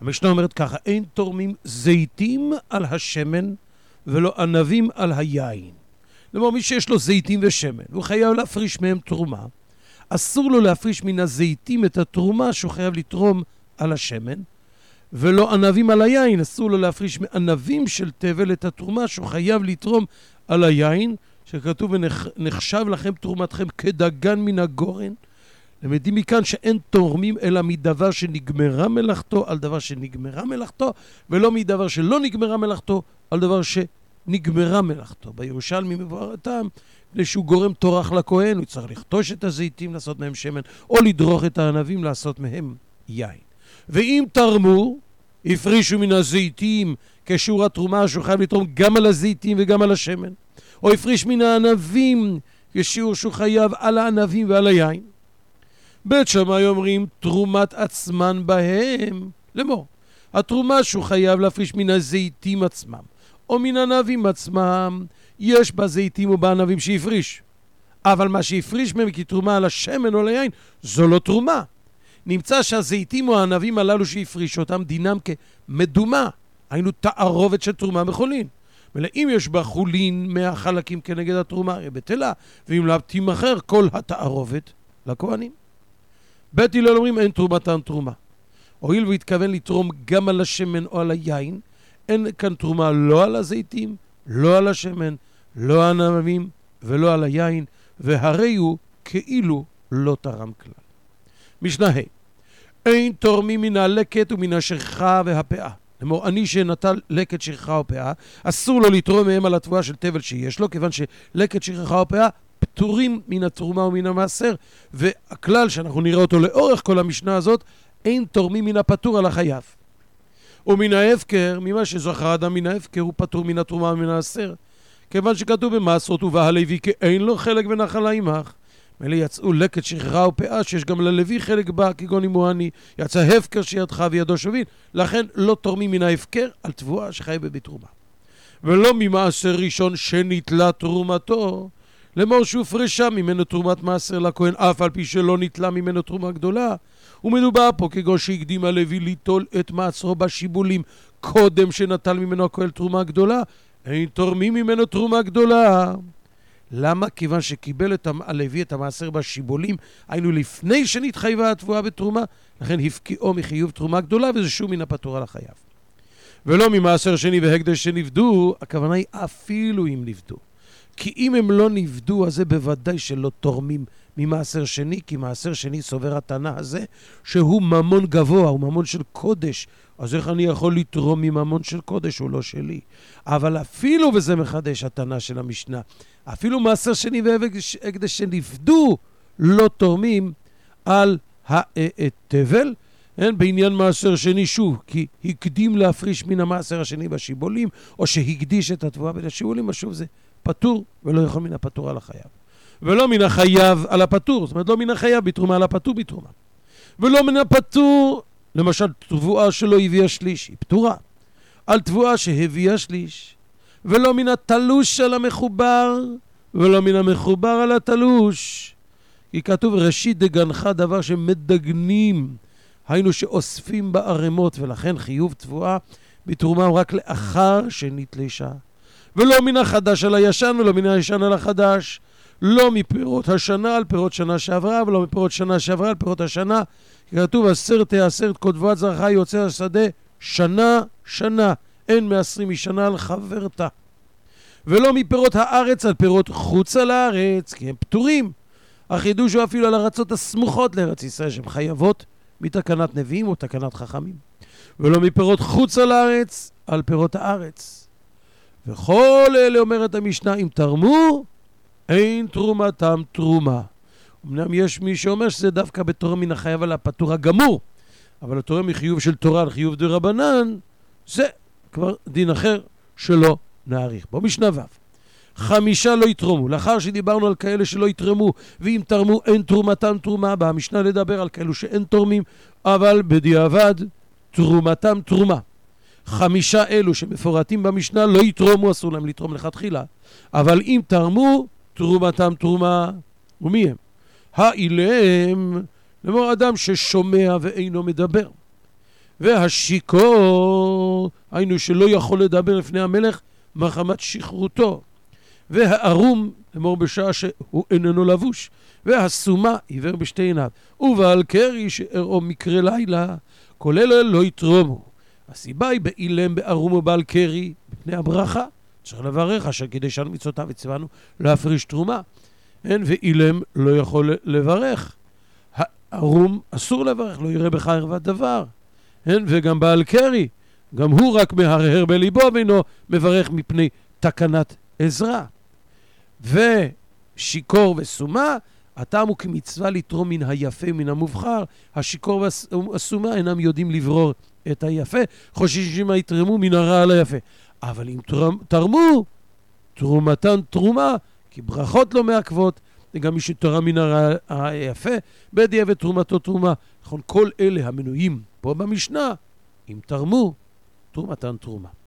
המשנה אומרת ככה, אין תורמים זיתים על השמן ולא ענבים על היין. כלומר, מי שיש לו זיתים ושמן, הוא חייב להפריש מהם תרומה, אסור לו להפריש מן הזיתים את התרומה שהוא חייב לתרום על השמן, ולא ענבים על היין, אסור לו להפריש מענבים של תבל את התרומה שהוא חייב לתרום על היין, שכתוב ונחשב לכם תרומתכם כדגן מן הגורן. למדים מכאן שאין תורמים אלא מדבר שנגמרה מלאכתו על דבר שנגמרה מלאכתו, ולא מדבר שלא נגמרה מלאכתו על דבר שנגמרה מלאכתו. בירושלמי מבואר הטעם, כדי שהוא גורם תורח לכהן, הוא צריך לכתוש את הזיתים לעשות מהם שמן, או לדרוך את הענבים לעשות מהם יין. ואם תרמו, הפרישו מן הזיתים כשיעור התרומה שהוא חייב לתרום גם על הזיתים וגם על השמן, או הפריש מן הענבים כשיעור שהוא חייב על הענבים ועל היין. בית שמאי אומרים תרומת עצמן בהם, לאמור, התרומה שהוא חייב להפריש מן הזיתים עצמם, או מן הענבים עצמם, יש בזיתים או בענבים שהפריש. אבל מה שהפריש מהם כתרומה על השמן או על היין, זו לא תרומה. נמצא שהזיתים או הענבים הללו שהפריש אותם דינם כמדומה, היינו תערובת של תרומה מחולין. ולאם יש בה חולין 100 חלקים כנגד התרומה, היא בטלה, ואם לא תימכר כל התערובת לכהנים. בית הלל אומרים אין תרומתן תרומה. הואיל והתכוון לתרום גם על השמן או על היין, אין כאן תרומה לא על הזיתים, לא על השמן, לא על הענבים ולא על היין, והרי הוא כאילו לא תרם כלל. משנה ה' אין תורמים מן הלקט ומן השכחה והפאה. כלומר, אני שנטל לקט, שכחה או פאה, אסור לו לתרום מהם על התבואה של תבל שיש לו, כיוון שלקט, שכחה או פאה פטורים מן התרומה ומן המעשר, והכלל שאנחנו נראה אותו לאורך כל המשנה הזאת, אין תורמים מן הפטור על החייב. ומן ההפקר, ממה שזכר אדם מן ההפקר, הוא פטור מן התרומה ומן המעשר, כיוון שכתוב במעשרות ובא הלוי כי אין לו חלק ונחלה עמך. מלא יצאו לקט, שכחה או פאה, שיש גם ללוי חלק בה, כגון אם הוא עני, יצא הפקר שידך וידו שווין, לכן לא תורמים מן ההפקר על תבואה שחייב בתרומה. ולא ממעשר ראשון שנתלה תרומתו, לאמור שהופרשה ממנו תרומת מעשר לכהן, אף על פי שלא נתלה ממנו תרומה גדולה. ומדובר פה כגון שהקדים הלוי ליטול את מעשרו בשיבולים, קודם שנטל ממנו הכהן תרומה גדולה, אין תורמים ממנו תרומה גדולה. למה? כיוון שקיבל את הלוי את המעשר בשיבולים, היינו לפני שנתחייבה התבואה בתרומה, לכן הפקיעו מחיוב תרומה גדולה, וזה שוב מן הפטור על החייב. ולא ממעשר שני והקדש שנפדו, הכוונה היא אפילו אם נפדו. כי אם הם לא נפדו, אז זה בוודאי שלא תורמים ממעשר שני, כי מעשר שני סובר התנא הזה, שהוא ממון גבוה, הוא ממון של קודש. אז איך אני יכול לתרום מממון של קודש, הוא לא שלי. אבל אפילו, וזה מחדש התנא של המשנה, אפילו מעשר שני והקדש שנפדו, לא תורמים על התבל, בעניין מעשר שני שוב, כי הקדים להפריש מן המעשר השני בשיבולים, או שהקדיש את התבואה בין השיבולים, אז שוב זה פטור, ולא יכול מן הפטור על החייב. ולא מן החייב על הפטור, זאת אומרת לא מן החייב בתרומה על הפטור בתרומה. ולא מן הפטור, למשל תבואה שלא הביאה שליש, היא פטורה. על תבואה שהביאה שליש. ולא מן התלוש על המחובר, ולא מן המחובר על התלוש. כי כתוב ראשית דגנך דבר שמדגנים, היינו שאוספים בערימות, ולכן חיוב תבואה בתרומה הוא רק לאחר שנתלשה. ולא מן החדש על הישן, ולא מן הישן על החדש. לא מפירות השנה על פירות שנה שעברה, ולא מפירות שנה שעברה על פירות השנה. כי כתוב עשרת כתבואת זרעך יוצא השדה שנה שנה, אין 120 משנה על חברתה. ולא מפירות הארץ על פירות חוץ על הארץ, כי הם פטורים. החידוש הוא אפילו על ארצות הסמוכות לארץ ישראל, שהן חייבות מתקנת נביאים או תקנת חכמים. ולא מפירות חוץ על הארץ, על פירות הארץ. וכל אלה אומרת המשנה, אם תרמו, אין תרומתם תרומה. אמנם יש מי שאומר שזה דווקא בתורה מן החייב על הפטור הגמור, אבל התורה מחיוב של תורה על חיוב דרבנן, זה כבר דין אחר שלא נעריך. בו משנה ו' 5 לא יתרמו, לאחר שדיברנו על כאלה שלא יתרמו, ואם תרמו אין תרומתם תרומה, באה המשנה לדבר על כאלו שאין תורמים, אבל בדיעבד תרומתם תרומה. 5 אלו שמפורטים במשנה לא יתרמו, אסור להם לתרום לכתחילה, אבל אם תרמו תרומתם תרומה. ומי הם? האילם, למור אדם ששומע ואינו מדבר, והשיכור, היינו שלא יכול לדבר לפני המלך מחמת שכרותו, והערום, אמור בשעה שהוא איננו לבוש, והסומה עיוור בשתי עיניו, ובעל קרי שערו מקרה לילה, כל אלה לא יתרומו. הסיבה היא באילם, בערום ובעל קרי, בפני הברכה, צריך לברך, אשר כדי שאנו מצוותיו הצוונו להפריש תרומה. ואילם לא יכול לברך. הערום אסור לברך, לא יראה בך ערוות דבר. וגם בעל קרי, גם הוא רק מהרהר בליבו ואינו מברך מפני תקנת עזרה. ושיכור וסומה, הטעם הוא כמצווה לתרום מן היפה מן המובחר. השיכור והסומה אינם יודעים לברור את היפה, חוששים מה יתרמו מן הרע על היפה. אבל אם תרמו, תרומתן תרומה, כי ברכות לא מעכבות, וגם מי שתרם מן הרע היפה, בדיעבד תרומתו תרומה. נכון, כל אלה המנויים פה במשנה, אם תרמו, תרומתן תרומה.